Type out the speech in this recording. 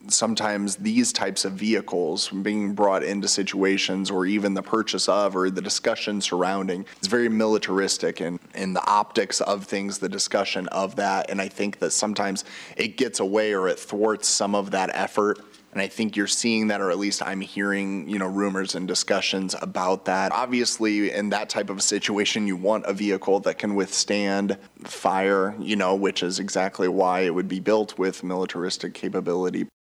sometimes these types of vehicles being brought into situations, or even the purchase of, or the discussion surrounding, it's very militaristic in the optics of things, the discussion of that. And I think that sometimes it gets away, or it thwarts some of that effort. And I think you're seeing that, or at least I'm hearing, rumors and discussions about that. Obviously, in that type of a situation, you want a vehicle that can withstand fire, which is exactly why it would be built with militaristic capability.